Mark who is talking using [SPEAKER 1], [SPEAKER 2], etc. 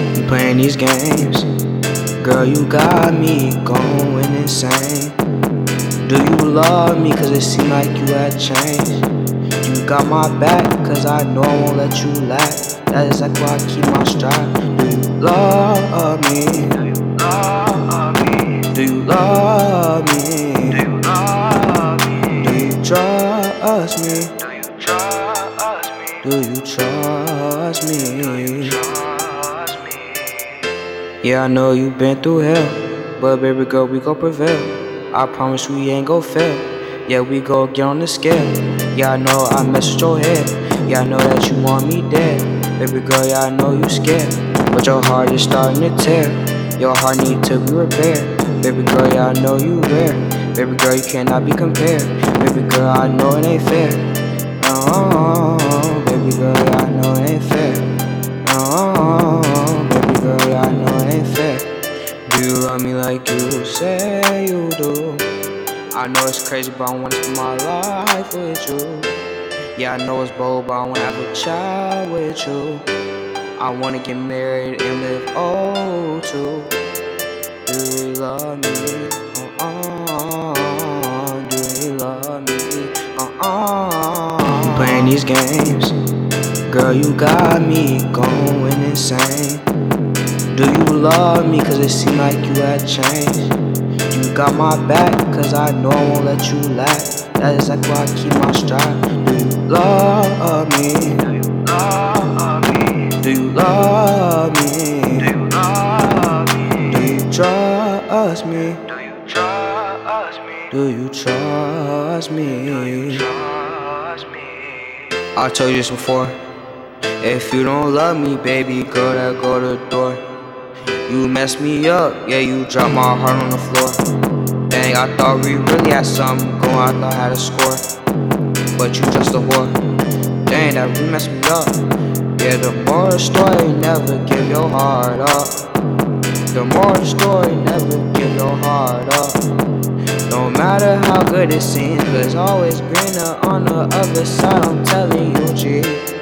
[SPEAKER 1] You playing these games, girl, you got me going insane. Do you love me cause it seems like you had changed? You got my back cause I know I won't let you lack. That is like why I keep my stride. Do you love me? Do you love me? Do you love me? Do you love me? Do you trust me? Do you trust me? Do you trust me? Do you trust me? Yeah, I know you've been through hell, but baby girl, we gon' prevail. I promise we ain't gon' fail. Yeah, we gon' get on the scale. Yeah, I know I messed with your head. Yeah, I know that you want me dead. Baby girl, yeah, I know you scared, but your heart is starting to tear. Your heart need to be repaired. Baby girl, yeah, I know you rare. Baby girl, you cannot be compared. Baby girl, I know it ain't fair. Oh, baby girl, yeah, I know it ain't fair. Oh, baby girl, yeah, I know it ain't fair. Do you love me like you say you do? I know it's crazy, but I wanna spend my life with you. Yeah, I know it's bold, but I wanna have a child with you. I wanna get married and live old too. Do you really love me? Do you really love me? You playing these games, girl, you got me going insane. Do you love me cause it seems like you had changed? You got my back cause I know I won't let you lack. That is like why I keep my stride. Do you love me? Do you love me? Do you love me? Do you love me? Do you trust me? Do you trust me? Do you trust me? Do you trust me? I told you this before. If you don't love me, baby girl, that go to the door. You messed me up, yeah, you dropped my heart on the floor. Dang, I thought we really had something going, I thought I had a score, but you just a whore. Dang, that really messed me up. Yeah, the moral of the story, never give your heart up. The moral of the story, never give your heart up. No matter how good it seems, there's always greener on the other side, I'm telling you, G.